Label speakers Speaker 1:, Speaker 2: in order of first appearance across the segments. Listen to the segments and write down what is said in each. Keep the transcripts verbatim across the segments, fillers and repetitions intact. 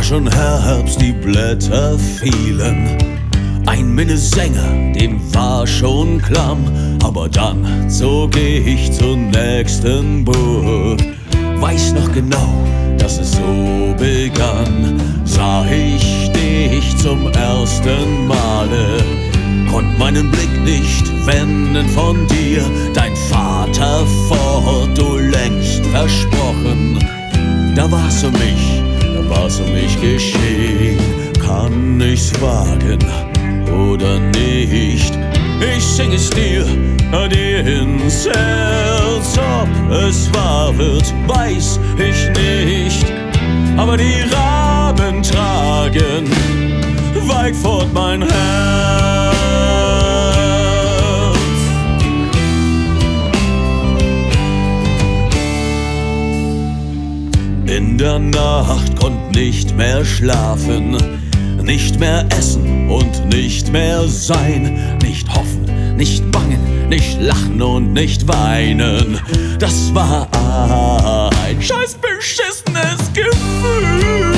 Speaker 1: war schon Herbst, die Blätter fielen. Ein Minnesänger, dem war schon klamm, aber dann zog ich zur nächsten Burg. Weiß noch genau, dass es so begann, sah ich dich zum ersten Male, konnt meinen Blick nicht wenden von dir, dein Vater fort, du längst versprochen. Da war's um mich, da war's um mich geschehen, kann ich's wagen oder nicht? Ich sing es dir, dir ins Herz, ob es wahr wird, weiß ich nicht. Aber die Raben tragen weit fort mein Herz. In der Nacht konnt nicht mehr schlafen, nicht mehr essen und nicht mehr sein, nicht hoffen, nicht bangen, nicht lachen und nicht weinen. Das war ein scheiß beschissenes Gefühl.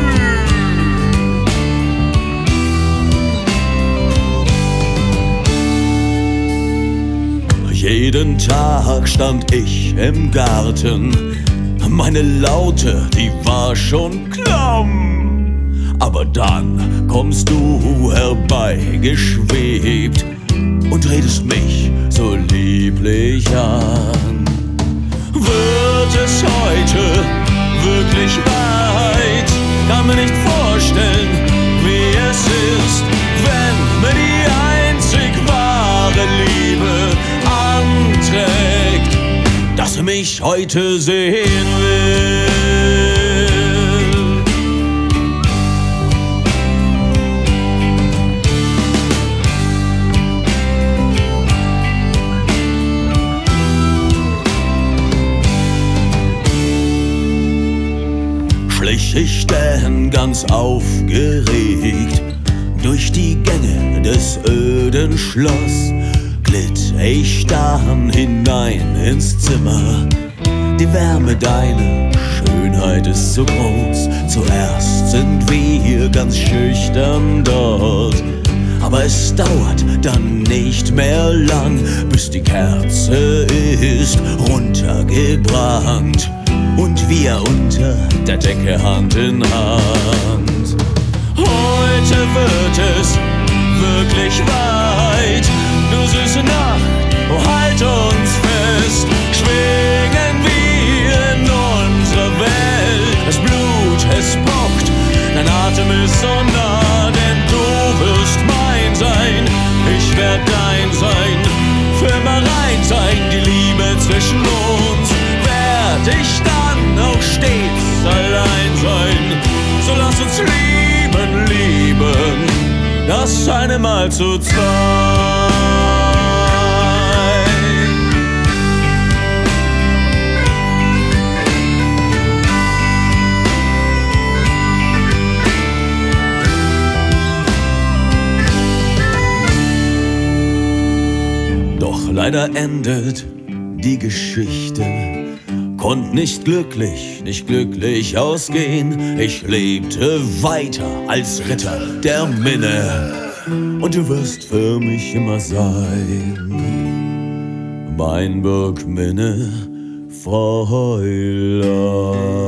Speaker 1: Jeden Tag stand ich im Garten, meine Laute, die war schon klamm. Aber dann kommst du herbeigeschwebt und redest mich so lieblich an. Wird es heute wirklich weit? Kann mir nicht vorstellen, wie es ist, wenn mir die einzig wahre Liebe anträgt, dass sie mich heute sehen will. Schlich ich denn ganz aufgeregt durch die Gänge des öden Schloss, glitt ich dann hinein ins Zimmer. Die Wärme deiner Schönheit ist so groß, zuerst sind wir ganz schüchtern dort. Aber es dauert dann nicht mehr lang, bis die Kerze ist runtergebrannt und wir unter der Decke Hand in Hand. Heute wird es wirklich weit, du süße Nacht, oh halt uns fest, schwingen wir in unsere Welt. Das Blut, es pocht, dein Atem ist so nah, denn du wirst mein sein, ich werd dein sein, für immer rein sein, die Liebe zwischen uns, werd ich dann auch stets allein sein. So lass uns lieben, lieben, das eine Mal zu zweit. Doch leider endet die Geschichte, konnt nicht glücklich, nicht glücklich ausgehen. Ich lebte weiter als Ritter der Minne und du wirst für mich immer sein, mein Burg Minne, Fräulein.